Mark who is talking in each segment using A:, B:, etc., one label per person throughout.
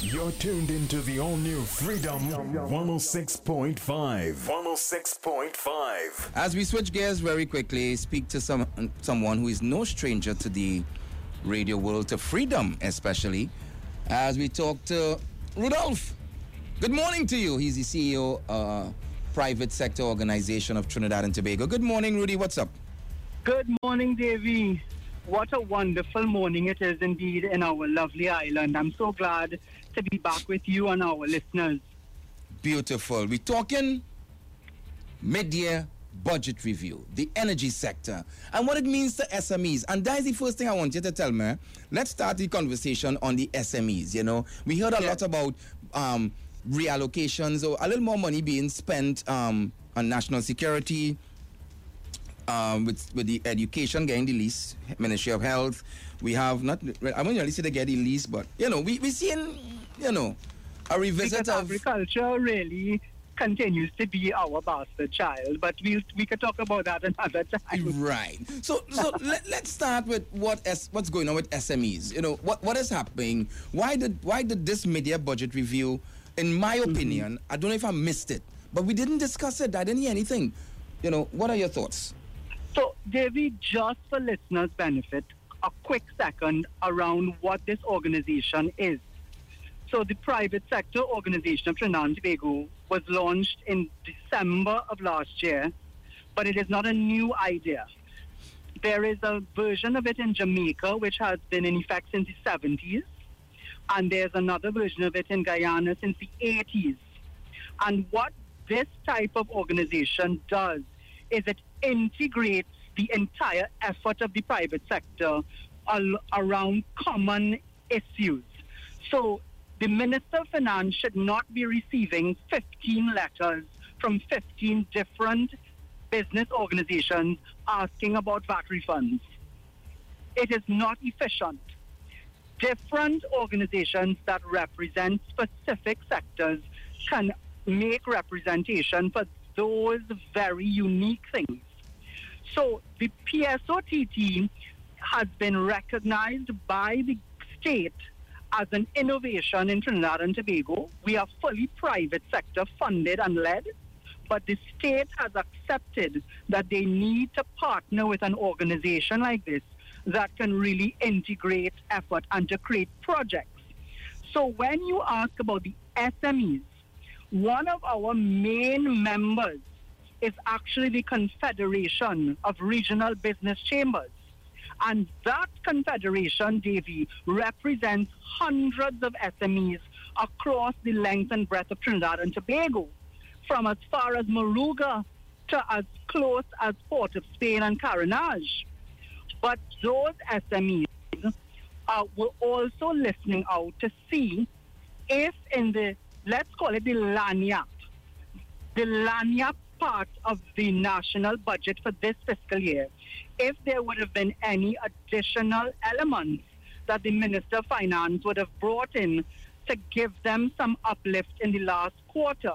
A: You're tuned into the all-new Freedom 106.5. 106.5.
B: As we switch gears very quickly, speak to someone who is no stranger to the radio world, to freedom especially, as we talk to Rudolph. Good morning to you. He's the CEO private sector organization of Trinidad and Tobago. Good morning, Rudy. What's up?
C: Good morning, Davey. What a wonderful morning it is indeed in our lovely island. I'm so glad to be back with you and our listeners.
B: Beautiful. We're talking mid-year budget review, the energy sector, and what it means to SMEs. And that is the first thing I want you to tell me. Let's start the conversation on the SMEs. You know, we heard a lot about reallocations or a little more money being spent on national security, with the education getting the lease, Ministry of Health. We have not, I won't really say they get the lease, but, you know, we're seeing, you know, a revisit
C: because
B: of...
C: agriculture really continues to be our bastard child, but we could talk about that another time.
B: Right. So let's start with what's going on with SMEs. You know, what is happening? Why did this mid-year budget review, in my opinion, I don't know if I missed it, but we didn't discuss it. I didn't hear anything. You know, what are your thoughts?
C: So, David, just for listeners' benefit, a quick second around what this organization is. So, the private sector organization of Trinidad and Tobago was launched in December of last year, but it is not a new idea. There is a version of it in Jamaica, which has been in effect since the 70s, and there's another version of it in Guyana since the 80s. And what this type of organization does is it integrates the entire effort of the private sector around common issues. So the Minister of Finance should not be receiving 15 letters from 15 different business organizations asking about VAT refunds. It is not efficient. Different organizations that represent specific sectors can make representation for those very unique things. So the PSOTT has been recognized by the state as an innovation in Trinidad and Tobago. We are fully private sector funded and led, but the state has accepted that they need to partner with an organization like this that can really integrate effort and to create projects. So when you ask about the SMEs, one of our main members is actually the Confederation of Regional Business Chambers. And that confederation, Davy, represents hundreds of SMEs across the length and breadth of Trinidad and Tobago, from as far as Moruga to as close as Port of Spain and Carenage. But those SMEs were also listening out to see if in the, let's call it the lanyap part of the national budget for this fiscal year, if there would have been any additional elements that the Minister of Finance would have brought in to give them some uplift in the last quarter.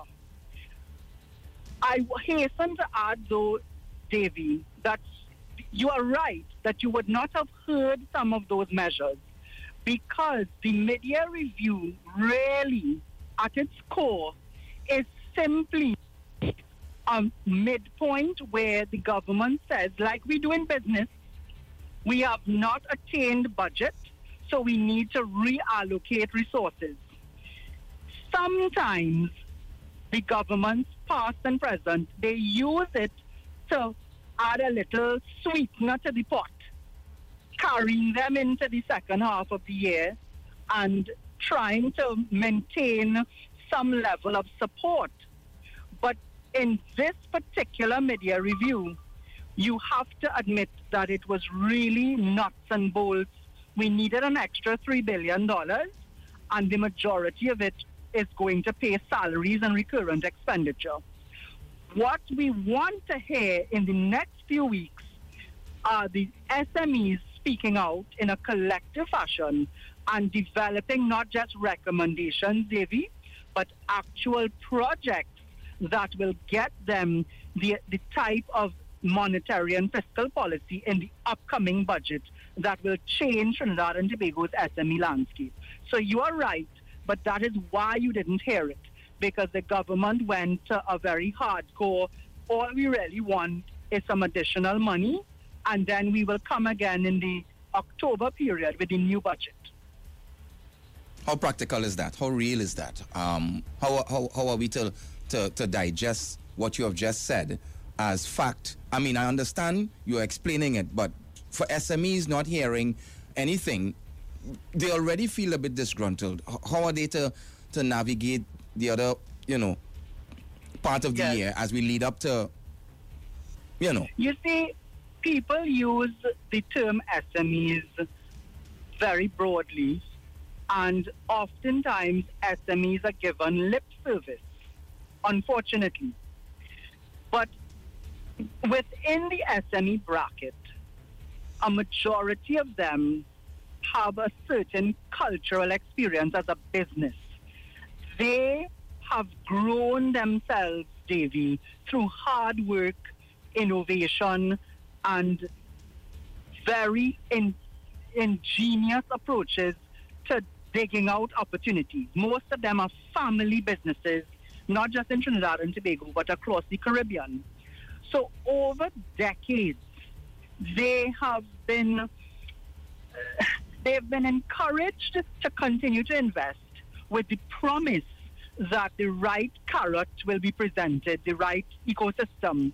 C: I hasten to add, though, Davy, that you are right that you would not have heard some of those measures because the mid-year review really, at its core, is simply a midpoint where the government says, like we do in business, we have not attained budget, so we need to reallocate resources. Sometimes the governments, past and present, they use it to add a little sweetener to the pot, carrying them into the second half of the year and trying to maintain some level of support. But in this particular mid-year review, you have to admit that it was really nuts and bolts. We needed an extra $3 billion, and the majority of it is going to pay salaries and recurrent expenditure. What we want to hear in the next few weeks are the SMEs speaking out in a collective fashion and developing not just recommendations, Davy, but actual projects that will get them the type of monetary and fiscal policy in the upcoming budget that will change Trinidad and Tobago's SME landscape. So you are right But that is why you didn't hear it, because the government went to a very hardcore, all we really want is some additional money, and then we will come again in the October period with the new budget.
B: How practical is that? How real is that? How are we to digest what you have just said as fact? I mean, I understand you're explaining it, but for SMEs not hearing anything, they already feel a bit disgruntled. How are they to navigate the other, part of the year as we lead up to,
C: You see, people use the term SMEs very broadly, and oftentimes SMEs are given lip service, unfortunately. But within the SME bracket, a majority of them have a certain cultural experience as a business. They have grown themselves, Davy, through hard work, innovation, and very ingenious approaches to digging out opportunities. Most of them are family businesses, not just in Trinidad and Tobago, but across the Caribbean. So over decades, they've been encouraged to continue to invest with the promise that the right carrot will be presented, the right ecosystem.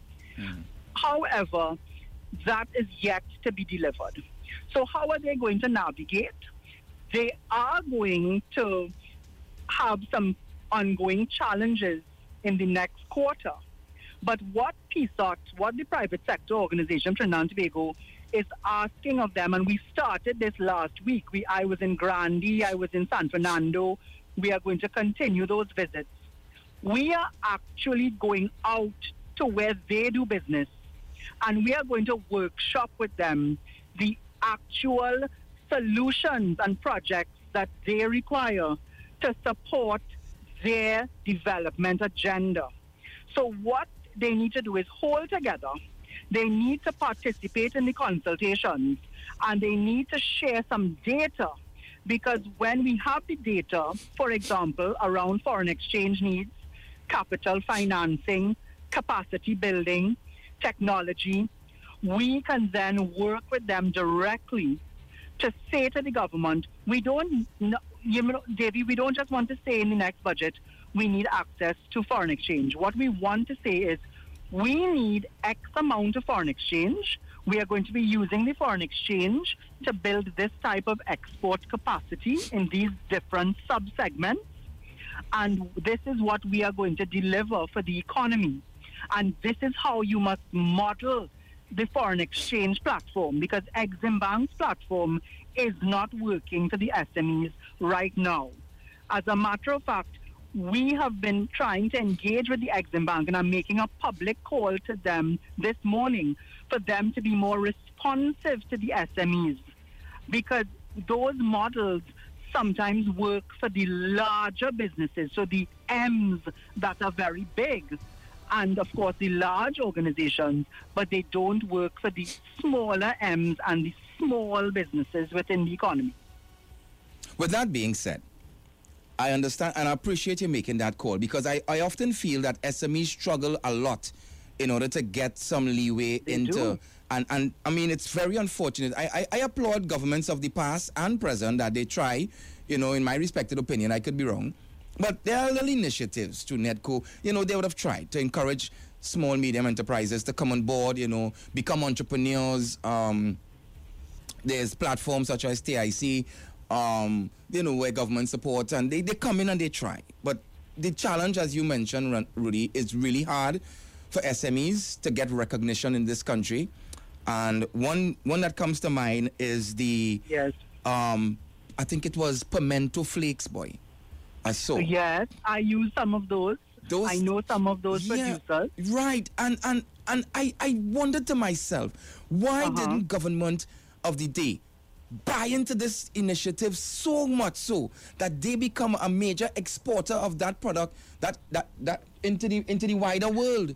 C: However, that is yet to be delivered. So how are they going to navigate? They are going to have some ongoing challenges in the next quarter. But what PSOT, what the private sector organization, Trinidad and Tobago, is asking of them, and we started this last week. I was in Grande, I was in San Fernando. We are going to continue those visits. We are actually going out to where they do business, and we are going to workshop with them the actual solutions and projects that they require to support their development agenda. So what they need to do is hold together. They need to participate in the consultations, and they need to share some data, because when we have the data, for example, around foreign exchange needs, capital financing, capacity building, technology, we can then work with them directly to say to the government, we don't, Davy, we don't just want to say in the next budget, we need access to foreign exchange. What we want to say is, we need X amount of foreign exchange. We are going to be using the foreign exchange to build this type of export capacity in these different sub-segments. And this is what we are going to deliver for the economy. And this is how you must model the foreign exchange platform, because Exim Bank's platform is not working for the SMEs right now. As a matter of fact, we have been trying to engage with the Exim Bank, and I'm making a public call to them this morning for them to be more responsive to the SMEs, because those models sometimes work for the larger businesses, so the M's that are very big, and of course the large organizations, but they don't work for the smaller M's and the small businesses within the economy.
B: With that being said, I understand and I appreciate you making that call, because I often feel that SMEs struggle a lot in order to get some leeway into. And I mean, it's very unfortunate. I applaud governments of the past and present that they try, in my respected opinion, I could be wrong. But there are little initiatives to NEDCO, they would have tried to encourage small, medium enterprises to come on board, become entrepreneurs. There's platforms such as TIC, where government supports, and they come in and they try. But the challenge, as you mentioned, Rudy, is really hard for SMEs to get recognition in this country. And one that comes to mind is the, I think it was pimento flakes, boy. I saw.
C: Yes, I use some of those. I know some of those producers.
B: Right, and I wondered to myself, why didn't government of the day buy into this initiative so much so that they become a major exporter of that product that into the wider world?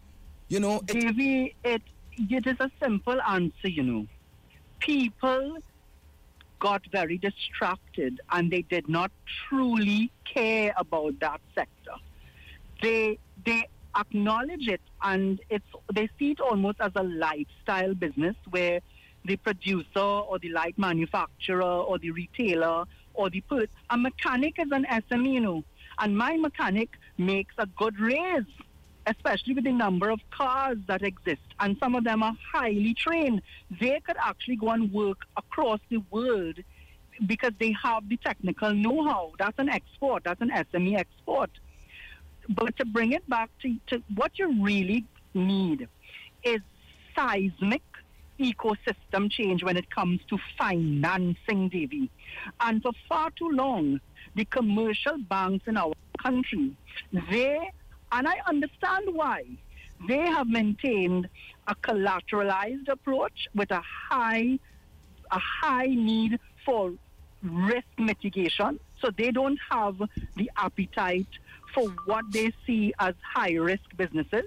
C: Davey, it is a simple answer, People got very distracted and they did not truly care about that sector. They acknowledge it, and they see it almost as a lifestyle business where the producer or the light manufacturer or the retailer or a mechanic is an SME, you know, and my mechanic makes a good raise, especially with the number of cars that exist, and some of them are highly trained. They could actually go and work across the world because they have the technical know-how. That's an export. That's an SME export. But to bring it back to what you really need is seismic ecosystem change when it comes to financing, Davy. And for far too long, the commercial banks in our country, and I understand why, they have maintained a collateralized approach with a high need for risk mitigation. So they don't have the appetite for what they see as high-risk businesses.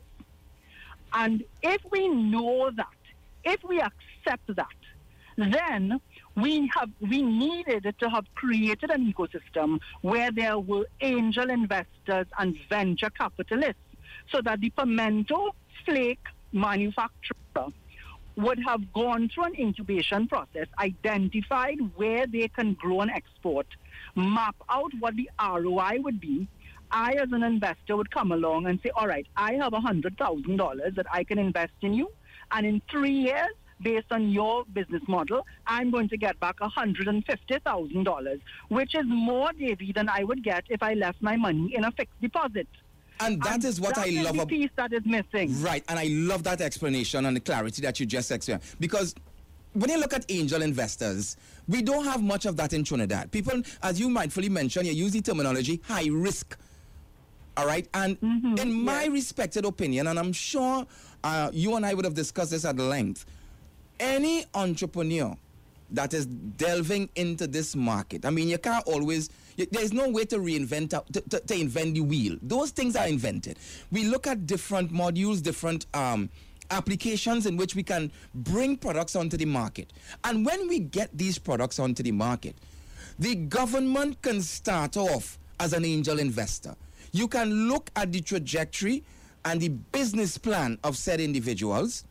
C: And if we know that, if we accept that, then we needed to have created an ecosystem where there were angel investors and venture capitalists, so that the pimento flake manufacturer would have gone through an incubation process, identified where they can grow and export, map out what the ROI would be. I, as an investor, would come along and say, all right, I have $100,000 that I can invest in you, and in 3 years, based on your business model, I'm going to get back $150,000, which is more, Davy, than I would get if I left my money in a fixed deposit.
B: And that is what I love
C: about the piece that is missing.
B: Right, and I love that explanation and the clarity that you just explained. Because when you look at angel investors, we don't have much of that in Trinidad. People, as you rightfully mentioned, you use the terminology high risk. All right, and in my respected opinion, and I'm sure you and I would have discussed this at length, any entrepreneur that is delving into this market, I mean, you can't always, there's no way to reinvent, to invent the wheel. Those things are invented. We look at different modules, different applications in which we can bring products onto the market. And when we get these products onto the market, the government can start off as an angel investor. You can look at the trajectory and the business plan of said individuals,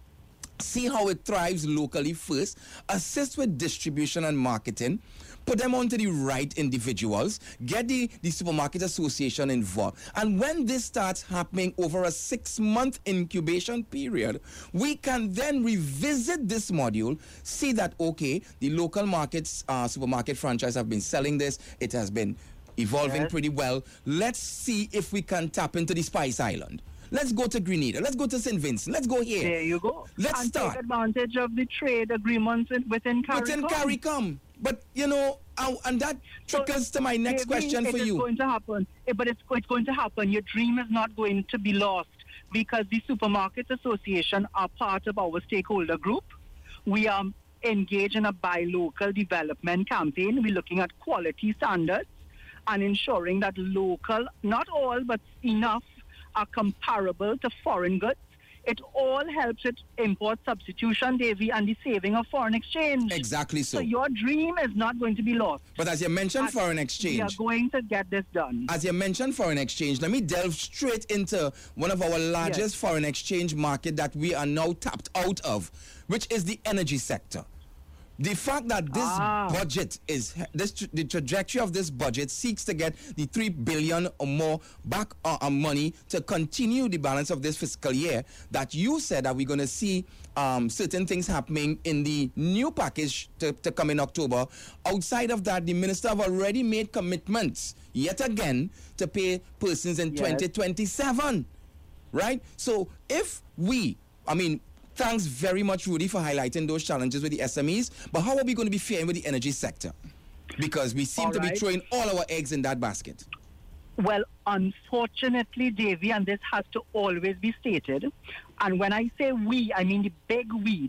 B: see how it thrives locally first, assist with distribution and marketing, put them onto the right individuals, get the Supermarket Association involved. And when this starts happening over a 6-month incubation period, we can then revisit this module, see that, okay, the local markets, supermarket franchise have been selling this, it has been evolving pretty well. Let's see if we can tap into the Spice Island. Let's go to Grenada. Let's go to St. Vincent. Let's go here.
C: There you go.
B: Let's start.
C: Take advantage of the trade agreements within CARICOM.
B: Within CARICOM. But, you know, and that trickles to my next question for you.
C: It's going to happen. But it's going to happen. Your dream is not going to be lost because the Supermarket Association are part of our stakeholder group. We are engaged in a buy local development campaign. We're looking at quality standards and ensuring that local, not all, but enough, are comparable to foreign goods. It all helps with import substitution, Davy, and the saving of foreign exchange.
B: Exactly so.
C: So your dream is not going to be lost.
B: But as you mentioned foreign exchange,
C: we are going to get this done.
B: As you mentioned foreign exchange, let me delve straight into one of our largest foreign exchange market that we are now tapped out of, which is the energy sector. The fact that this budget is, the trajectory of this budget seeks to get the $3 billion or more back on money to continue the balance of this fiscal year, that you said that we're going to see certain things happening in the new package to come in October. Outside of that, the minister have already made commitments, yet again, to pay persons in 2027, right? So if we, thanks very much, Rudy, for highlighting those challenges with the SMEs. But how are we going to be faring with the energy sector? Because we seem to be throwing all our eggs in that basket.
C: Well, unfortunately, Davy, and this has to always be stated, and when I say we, I mean the big we,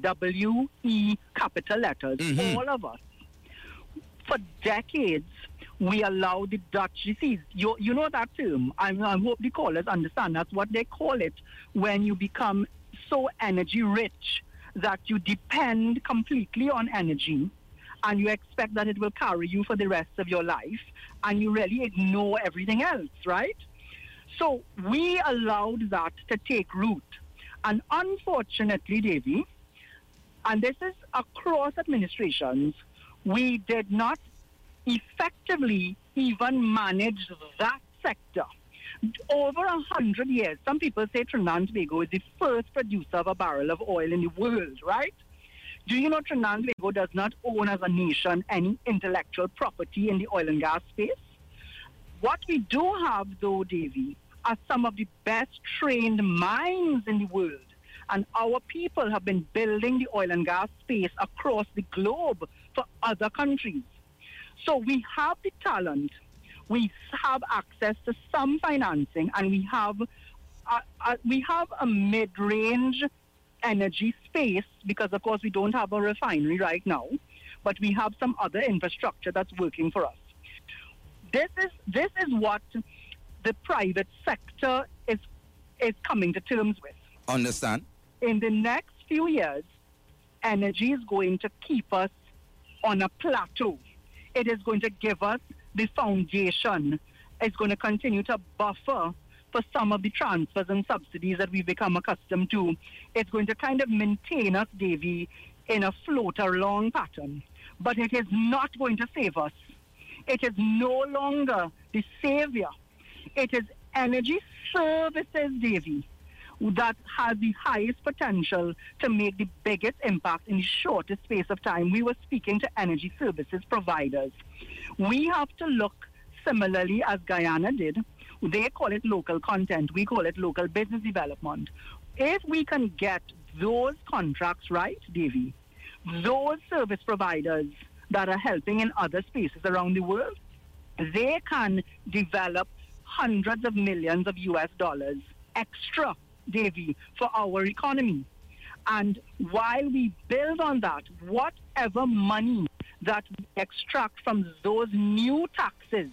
C: W-E, capital letters, all of us. For decades, we allow the Dutch disease. You know that term. I hope the callers understand. That's what they call it when you become so energy rich that you depend completely on energy and you expect that it will carry you for the rest of your life, and you really ignore everything else, right? So we allowed that to take root. And unfortunately, Davy, and this is across administrations, we did not effectively even manage that sector. Over 100 years, some people say Trinidad and Tobago is the first producer of a barrel of oil in the world, right? Do you know Trinidad and Tobago does not own as a nation any intellectual property in the oil and gas space? What we do have, though, Davy, are some of the best trained minds in the world. And our people have been building the oil and gas space across the globe for other countries. So we have the talent, we have access to some financing, and we have a mid-range energy space, because of course we don't have a refinery right now, but we have some other infrastructure that's working for us. This is what the private sector is coming to terms with.
B: Understand?
C: In the next few years, energy is going to keep us on a plateau. It is going to give us the foundation. It's going to continue to buffer for some of the transfers and subsidies that we've become accustomed to. It's going to kind of maintain us, Davy, in a float-along pattern. But it is not going to save us. It is no longer the savior. It is energy services, Davy, that has the highest potential to make the biggest impact in the shortest space of time. We were speaking to energy services providers. We have to look similarly as Guyana did. They call it local content. We call it local business development. If we can get those contracts right, Davy, those service providers that are helping in other spaces around the world, they can develop hundreds of millions of US dollars extra, Davy, for our economy. And while we build on that, whatever money that we extract from those new taxes,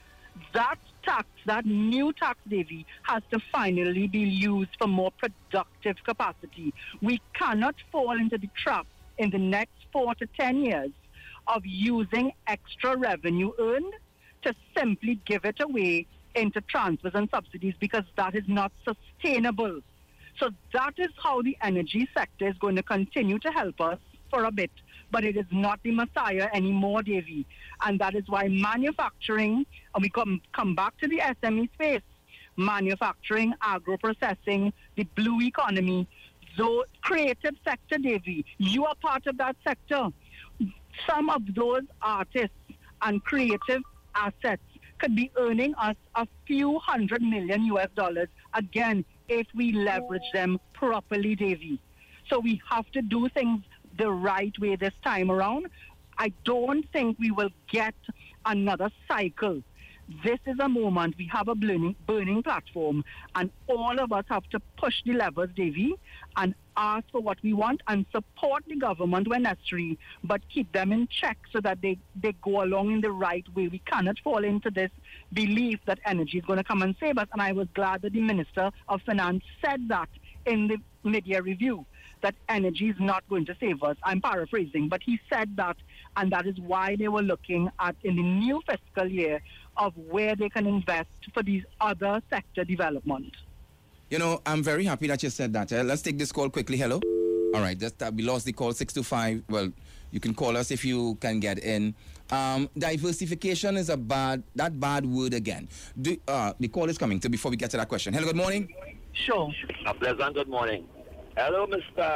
C: that new tax, Davy, has to finally be used for more productive capacity. We cannot fall into the trap in the next 4 to 10 years of using extra revenue earned to simply give it away into transfers and subsidies, because that is not sustainable. So that is how the energy sector is going to continue to help us for a bit, but it is not the messiah anymore, Davy. And that is why manufacturing, and we come back to the SME space, manufacturing, agro-processing, the blue economy, the creative sector, Davy, you are part of that sector. Some of those artists and creative assets could be earning us a few $100 million US dollars, again, if we leverage them properly, Davy. So we have to do things the right way this time around. I don't think we will get another cycle. This is a moment. We have a burning platform, and all of us have to push the levers, Davy, and ask for what we want and support the government when necessary, but keep them in check so that they go along in the right way. We cannot fall into this belief that energy is going to come and save us. And I was glad that the Minister of Finance said that in the mid-year review, that energy is not going to save us. I'm paraphrasing, but he said that, and that is why they were looking at, in the new fiscal year, of where they can invest for these other sector development.
B: You know, I'm very happy that you said that. Let's take this call quickly. Hello? All right, we lost the call, 625. Well, you can call us if you can get in. Diversification is that bad word again. The call is coming. So before we get to that question. Hello, good morning.
C: Sure.
D: A pleasant good morning. Hello,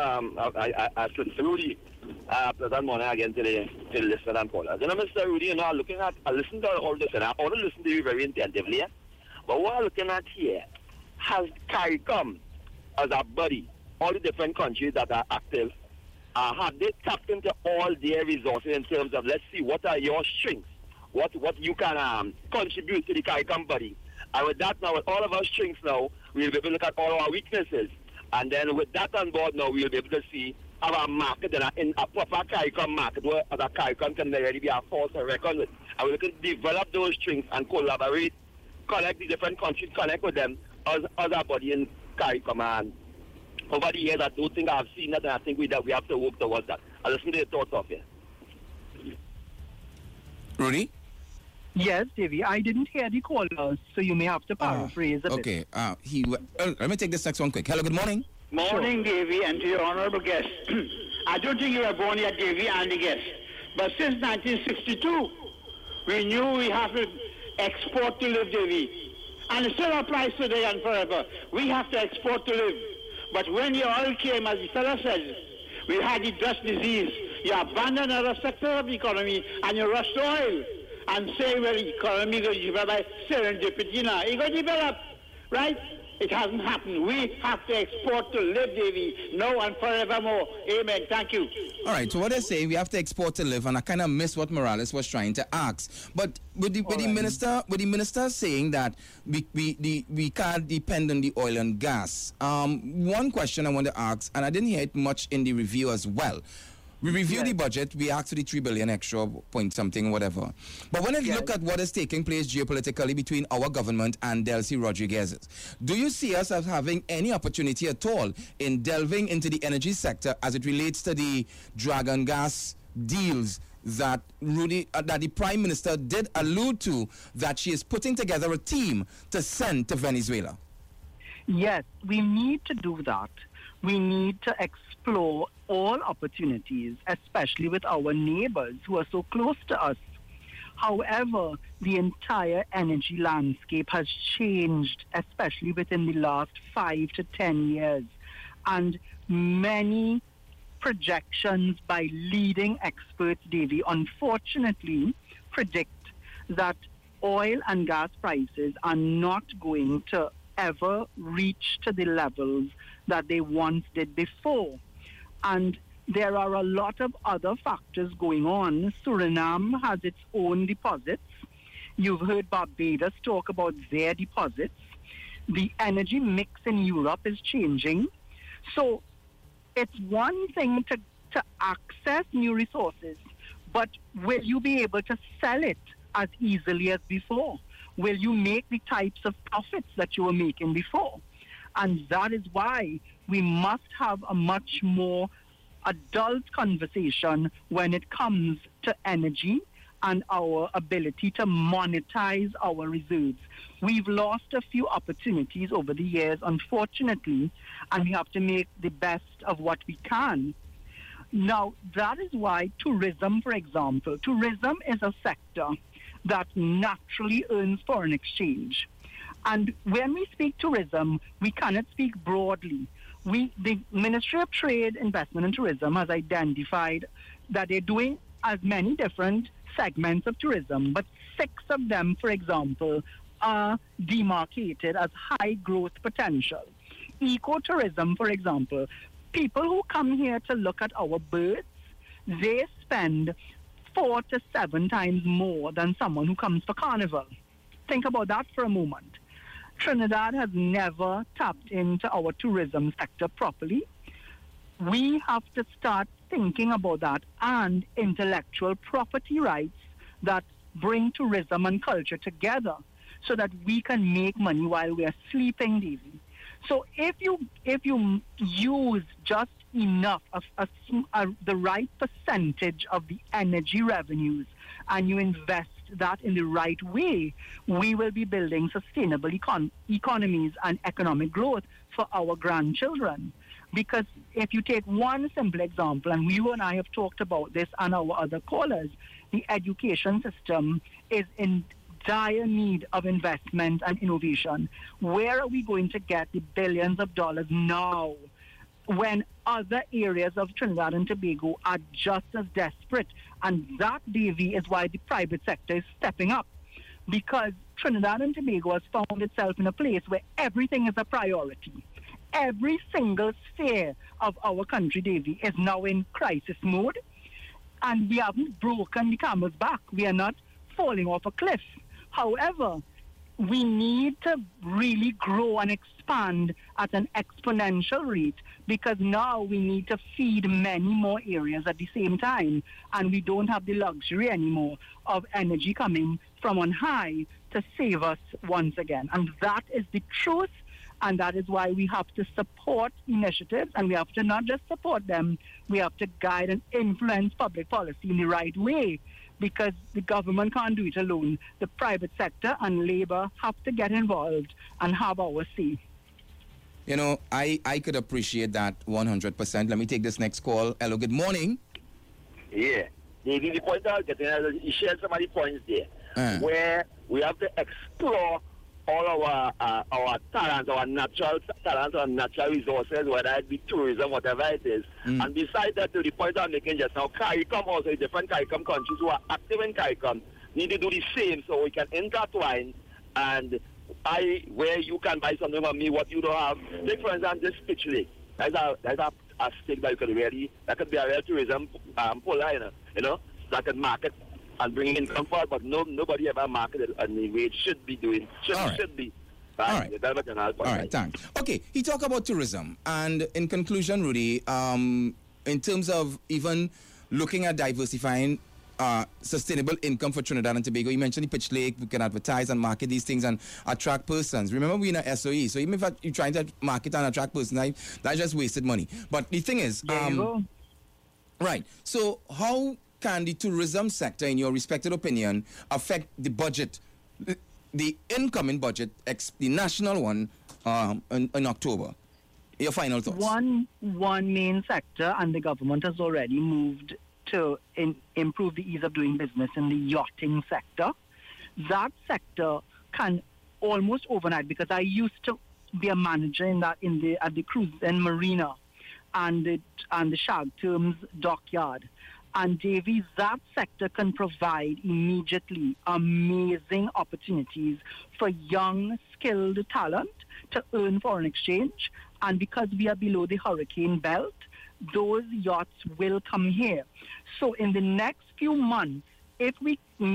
D: Mr. Rudy. Pleasant morning again to the listener and callers. You know, Mr. Rudy, I listen to all this, and I want to listen to you very attentively. Yeah? But what I'm looking at here, has CARICOM as a body, all the different countries that are active, have they tapped into all their resources in terms of, let's see, what are your strengths? What you can contribute to the CARICOM body? And with that now, with all of our strengths now, we'll be able to look at all our weaknesses. And then with that on board now, we'll be able to see our market in a proper CARICOM market where a CARICOM can really be a force to reckon with. And we can develop those strengths and collaborate, connect the different countries, connect with them as a body in CARICOM. And over the years, I don't think I've seen that, and I think we have to work towards that. I listen to your thoughts of it.
B: Rudy?
C: Yes, Davy, I didn't hear the caller, so you may have to paraphrase a bit.
B: Okay. Let me take this next one quick. Hello, good morning.
E: Morning, Davy, and to your honorable guest. I don't think you were born yet, Davy, and the guest. But since 1962, we knew we have to export to live, Davy. And it still applies today and forever. We have to export to live. But when your oil came, as the fellow says, we had the dust disease. You abandoned other sectors of the economy and you rushed to oil. And say, well, the economy is going to develop by serendipity now. It's going to develop, right? It hasn't happened. We have to export to live, Davy, now and forevermore. Amen. Thank you.
B: All right, so what they say, we have to export to live, and I kind of missed what Morales was trying to ask. But with the minister saying that we can't depend on the oil and gas, one question I want to ask, and I didn't hear it much in the review as well. We review the budget, we asked for the 3 billion extra point something, whatever. But when I look at what is taking place geopolitically between our government and Delcy Rodriguez's, do you see us as having any opportunity at all in delving into the energy sector as it relates to the Dragon gas deals that that the Prime Minister did allude to, that she is putting together a team to send to Venezuela?
C: Yes, we need to do that. We need to explore all opportunities, especially with our neighbors who are so close to us. However, the entire energy landscape has changed, especially within the last 5 to 10 years. And many projections by leading experts, Davy, unfortunately predict that oil and gas prices are not going to ever reach to the levels that they once did before. And there are a lot of other factors going on. Suriname has its own deposits. You've heard Barbados talk about their deposits. The energy mix in Europe is changing. So it's one thing to access new resources, but will you be able to sell it as easily as before? Will you make the types of profits that you were making before? And that is why we must have a much more adult conversation when it comes to energy and our ability to monetize our reserves. We've lost a few opportunities over the years, unfortunately, and we have to make the best of what we can. Now, that is why tourism, for example, tourism is a sector that naturally earns foreign exchange. And when we speak tourism, we cannot speak broadly. The Ministry of Trade, Investment and Tourism has identified that they're doing as many different segments of tourism, but 6 of them, for example, are demarcated as high growth potential. Ecotourism, for example, people who come here to look at our birds, they spend 4 to 7 times more than someone who comes for carnival. Think about that for a moment. Trinidad has never tapped into our tourism sector properly. We have to start thinking about that, and intellectual property rights that bring tourism and culture together so that we can make money while we are sleeping, Davy. So if you use just enough of the right percentage of the energy revenues and you invest that in the right way, we will be building sustainable economies and economic growth for our grandchildren. Because if you take one simple example, and you and I have talked about this and our other callers, the education system is in dire need of investment and innovation. Where are we going to get the billions of dollars now when other areas of Trinidad and Tobago are just as desperate? And that, Davy, is why the private sector is stepping up. Because Trinidad and Tobago has found itself in a place where everything is a priority. Every single sphere of our country, Davy, is now in crisis mode. And we haven't broken the camel's back. We are not falling off a cliff. However, we need to really grow and expand at an exponential rate, because now we need to feed many more areas at the same time, and we don't have the luxury anymore of energy coming from on high to save us once again. And that is the truth, and that is why we have to support initiatives, and we have to not just support them, we have to guide and influence public policy in the right way, because the government can't do it alone. The private sector and labor have to get involved and have our say.
B: You know, I could appreciate that 100%. Let me take this next call. Hello, good morning.
D: Yeah. The point I was getting at is you shared some of the points there where we have to explore all our talents, our natural talents, our natural resources, whether it be tourism, whatever it is. And besides that, to the point I'm making just now, CARICOM also, different CARICOM countries who are active in CARICOM need to do the same so we can intertwine and where you can buy something from me, what you don't have. Take, for example, this pitch lake. That's a stake that you could that could be a real tourism puller, you know, that could market and bring in comfort, but nobody ever marketed and the way it should be doing. Should be.
B: All right, thanks. Okay, he talked about tourism, and in conclusion, Rudy, in terms of even looking at diversifying sustainable income for Trinidad and Tobago, you mentioned the pitch lake, we can advertise and market these things and attract persons. Remember, we're in a SOE, so even if you're trying to market and attract persons, that's just wasted money. But the thing is, right, so how can the tourism sector, in your respected opinion, affect the budget, the incoming budget, the national one, in October? Your final thoughts. One
C: main sector, and the government has already moved to improve the ease of doing business in the yachting sector. That sector can almost overnight, because I used to be a manager at the cruise and marina and the Shag Terms dockyard. And Davy, that sector can provide immediately amazing opportunities for young, skilled talent to earn foreign exchange. And because we are below the hurricane belt, those yachts will come here. So in the next few months, if we've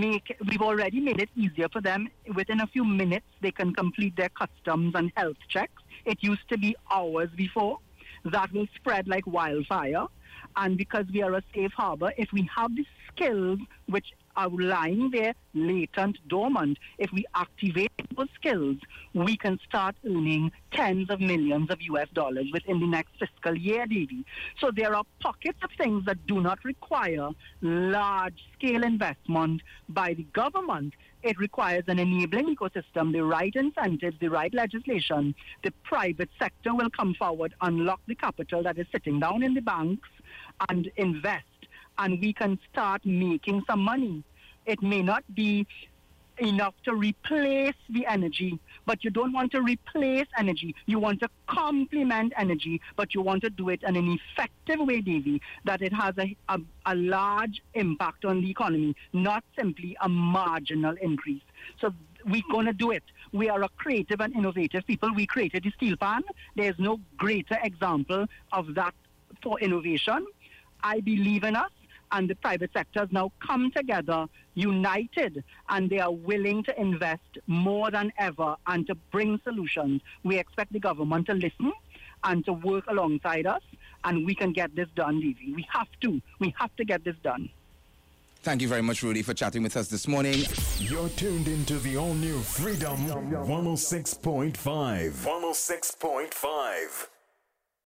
C: already made it easier for them. Within a few minutes, they can complete their customs and health checks. It used to be hours before. That will spread like wildfire. And because we are a safe harbor, if we have the skills which are lying there, latent, dormant, if we activate those skills, we can start earning tens of millions of US dollars within the next fiscal year, Davy. So there are pockets of things that do not require large-scale investment by the government. It requires an enabling ecosystem, the right incentives, the right legislation. The private sector will come forward, unlock the capital that is sitting down in the banks, and invest, and we can start making some money. It may not be enough to replace the energy, but you don't want to replace energy. You want to complement energy, but you want to do it in an effective way, Davy, that it has a large impact on the economy, not simply a marginal increase. So we're going to do it. We are a creative and innovative people. We created the steel pan. There's no greater example of that for innovation. I believe in us, and the private sector has now come together, united, and they are willing to invest more than ever and to bring solutions. We expect the government to listen and to work alongside us, and we can get this done, Davy. We have to get this done.
B: Thank you very much, Rudy, for chatting with us this morning.
A: You're tuned into the all-new Freedom 106.5. 106.5.